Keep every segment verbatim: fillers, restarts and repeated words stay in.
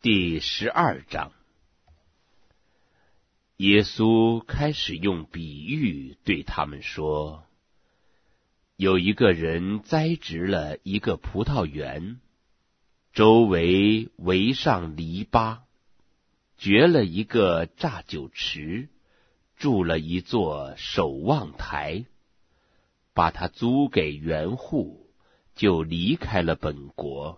第十二章，耶稣开始用比喻对他们说：有一个人栽植了一个葡萄园，周围围上篱笆，掘了一个榨酒池，筑了一座守望台，把它租给园户，就离开了本国。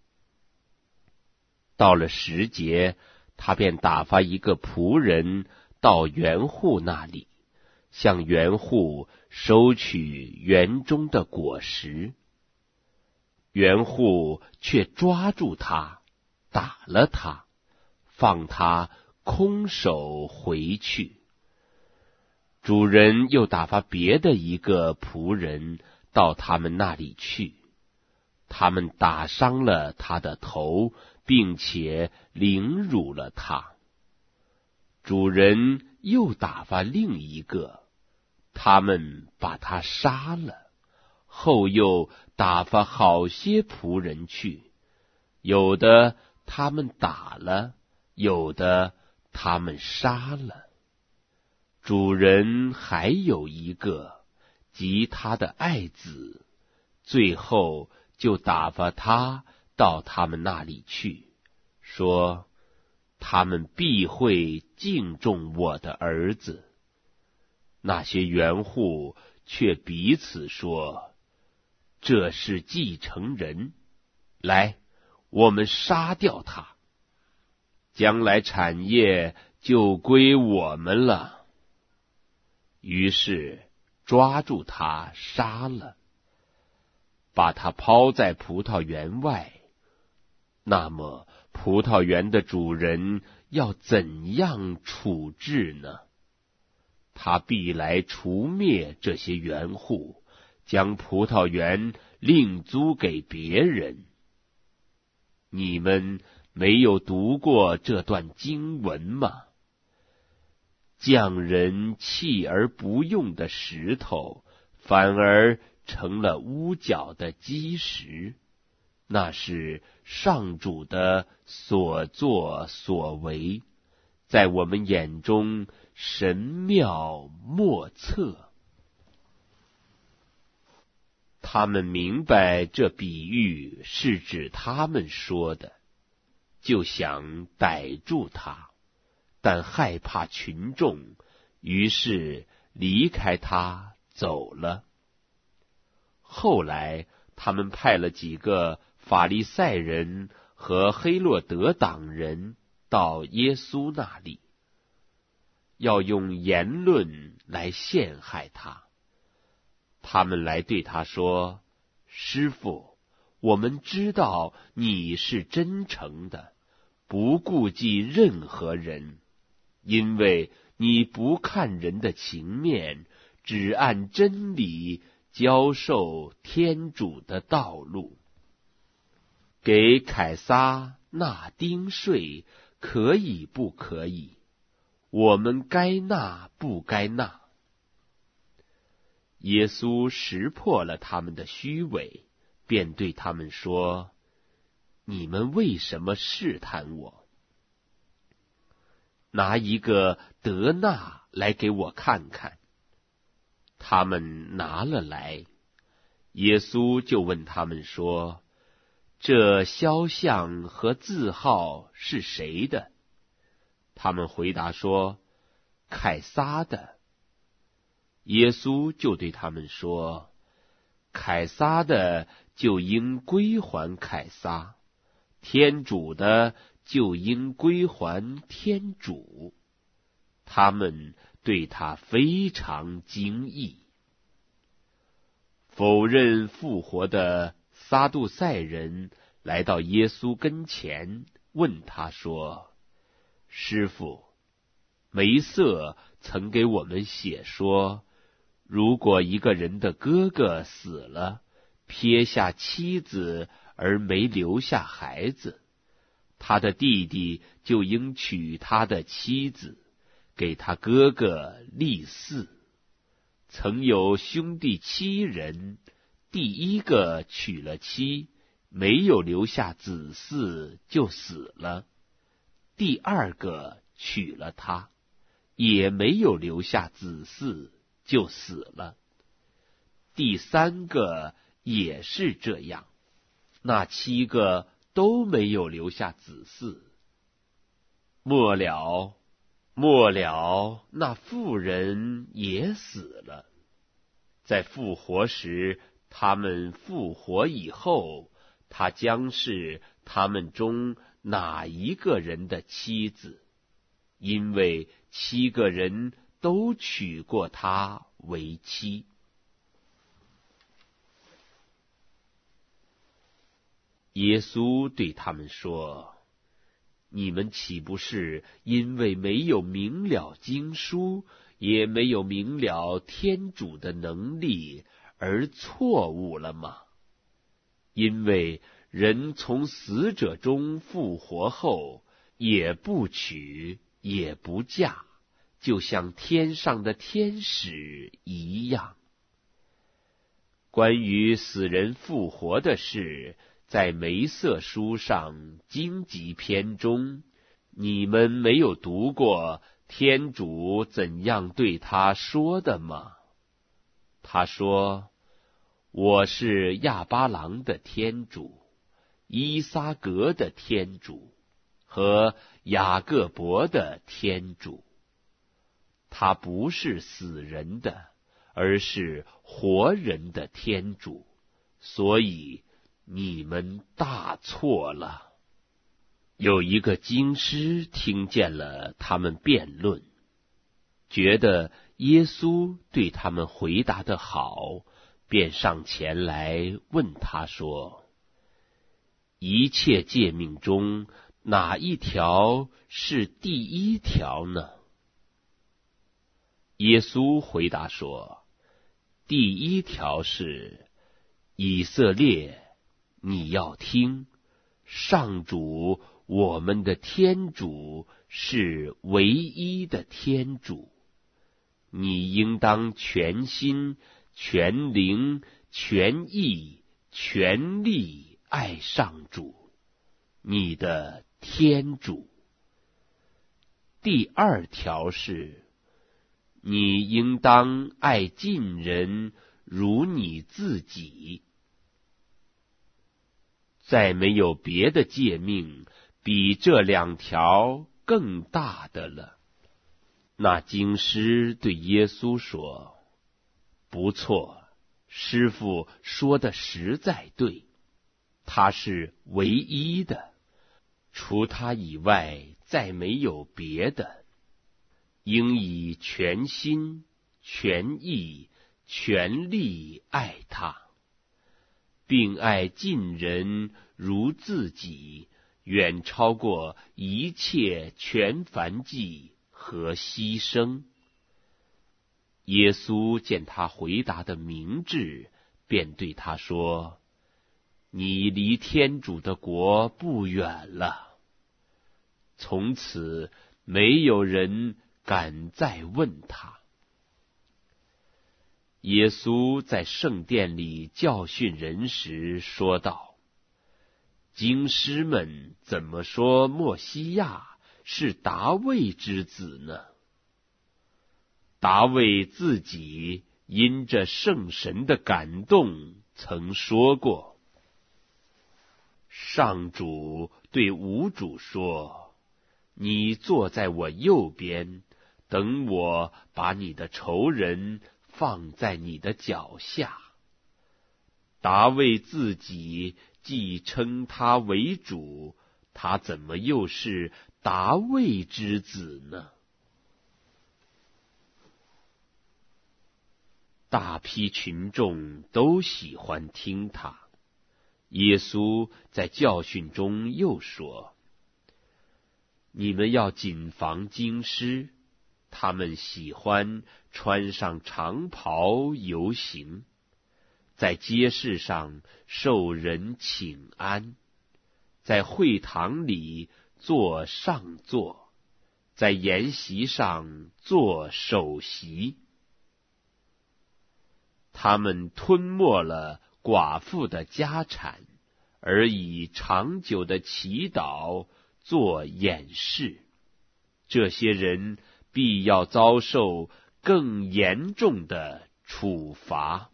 到了时节，他便打发一个仆人到园户那里，向园户收取园中的果实。园户却抓住他，打了他，放他空手回去。主人又打发别的一个仆人到他们那里去，他们打伤了他的头，并且凌辱了他。主人又打发另一个，他们把他杀了。后又打发好些仆人去，有的他们打了，有的他们杀了。主人还有一个，即他的爱子，最后就打发他到他们那里去，说：他们必会敬重我的儿子。那些园户却彼此说：这是继承人，来，我们杀掉他，将来产业就归我们了。于是抓住他杀了，把他抛在葡萄园外。那么葡萄园的主人要怎样处置呢？他必来除灭这些园户，将葡萄园另租给别人。你们没有读过这段经文吗？匠人弃而不用的石头，反而成了屋角的基石。那是上主的所作所为，在我们眼中神妙莫测。他们明白这比喻是指他们说的，就想逮住他，但害怕群众，于是离开他走了。后来他们派了几个法利赛人和黑落德党人到耶稣那里，要用言论来陷害他。他们来对他说：师父，我们知道你是真诚的，不顾忌任何人，因为你不看人的情面，只按真理教授天主的道路。给凯撒纳丁税可以不可以？我们该纳不该纳？耶稣识破了他们的虚伪，便对他们说：你们为什么试探我？拿一个德纳来给我看看。他们拿了来，耶稣就问他们说：这肖像和字号是谁的？他们回答说：凯撒的。耶稣就对他们说：凯撒的就应归还凯撒，天主的就应归还天主。他们对他非常惊异。否认复活的撒杜塞人来到耶稣跟前，问他说：师父，梅瑟曾给我们写说，如果一个人的哥哥死了，撇下妻子而没留下孩子，他的弟弟就应娶他的妻子，给他哥哥立嗣。曾有兄弟七人，第一个娶了妻，没有留下子嗣就死了， 第二个娶了她，也没有留下子嗣，就死了。第三个也是这样，那七个都没有留下子嗣。末了，末了，那妇人也死了。在复活时，他们复活以后，她将是他们中哪一个人的妻子？因为七个人都娶过她为妻。耶稣对他们说：你们岂不是因为没有明了经书，也没有明了天主的能力而错误了吗？因为人从死者中复活后，也不娶也不嫁，就像天上的天使一样。关于死人复活的事，在梅瑟书上荆棘篇中，你们没有读过天主怎样对他说的吗？他说：我是亚巴郎的天主，伊撒格的天主和雅各伯的天主。他不是死人的，而是活人的天主，所以你们大错了。有一个经师听见了他们辩论，觉得耶稣对他们回答得好，便上前来问他说：一切诫命中哪一条是第一条呢？耶稣回答说：第一条是，以色列，你要听，上主我们的天主是唯一的天主，你应当全心、全灵、全意、全力爱上主，你的天主。第二条是，你应当爱近人如你自己。再没有别的诫命比这两条更大的了。那经师对耶稣说：不错，师父说的实在对，他是唯一的，除他以外再没有别的。应以全心、全意、全力爱他，并爱近人如自己，远超过一切全燔祭和牺牲。耶稣见他回答的明智，便对他说：你离天主的国不远了。从此没有人敢再问他。耶稣在圣殿里教训人时说道：经师们怎么说默西亚是达味之子呢？达味自己因着圣神的感动曾说过：上主对吾主说，你坐在我右边，等我把你的仇人放在你的脚下。达味自己既称他为主，他怎么又是达味之子呢？大批群众都喜欢听他。耶稣在教训中又说：你们要谨防经师，他们喜欢穿上长袍游行，在街市上受人请安，在会堂里坐上座，在筵席上坐首席。他们吞没了寡妇的家产，而以长久的祈祷做掩饰，这些人必要遭受更严重的处罚。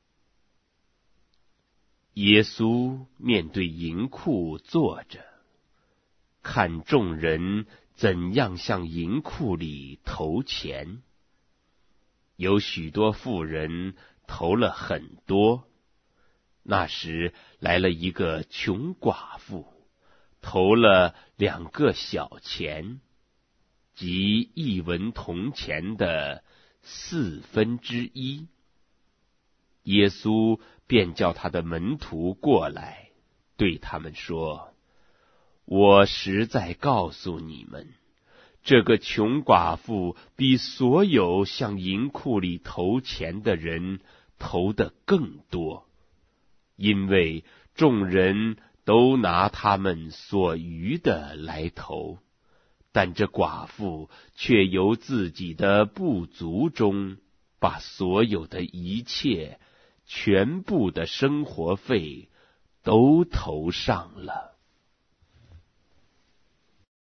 耶稣面对银库坐着，看众人怎样向银库里投钱。有许多富人投了很多。那时来了一个穷寡妇，投了两个小钱，即一文铜钱的四分之一。耶稣便叫他的门徒过来，对他们说：我实在告诉你们，这个穷寡妇比所有向银库里投钱的人投的更多，因为众人都拿他们所余的来投，但这寡妇却由自己的不足中，把所有的一切，全部的生活费都投上了。